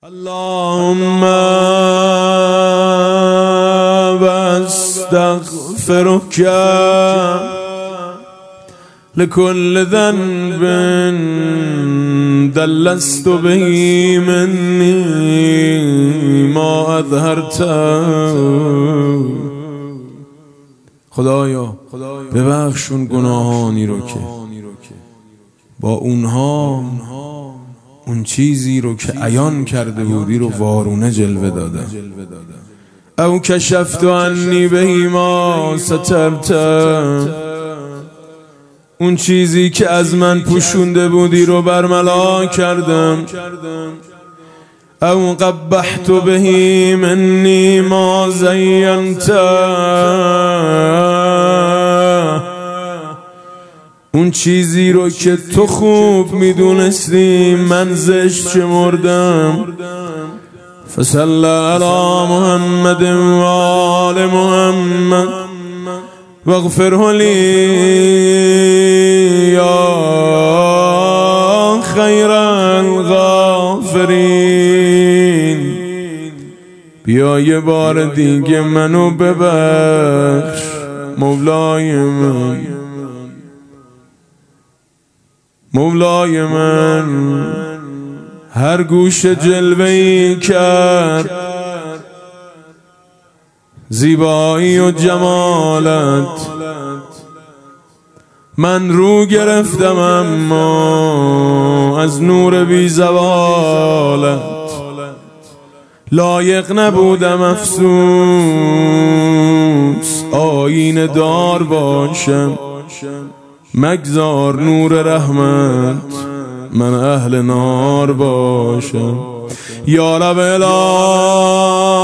اللهم واستغفرك لكل ذنب دلست به مني ما اظهرت. خدایا ببخشون گناهانی رو که با اونها اون چیزی رو که عیان کرده بودی رو وارونه جلوه داده. او کشفت عنی بهی ما سترت، اون چیزی که از من پوشونده بودی رو برملا کردم. او قبحت بهی منی ما زینت، اون چیزی رو که تو خوب میدونستی من زشت شمردم. فصل علی محمد و آل محمد واغفره لی یا خیر الغافرین. بیا یه بار دیگه منو ببخش مولای من، مولای من. هر گوش جلوه‌ای کرد زیبایی و جمالت، من رو گرفتم اما از نور بی زوالت لایق نبودم افسوس آینه دار باشم. مگذار نور رحمت من اهل نار باشم. یا رب العالمین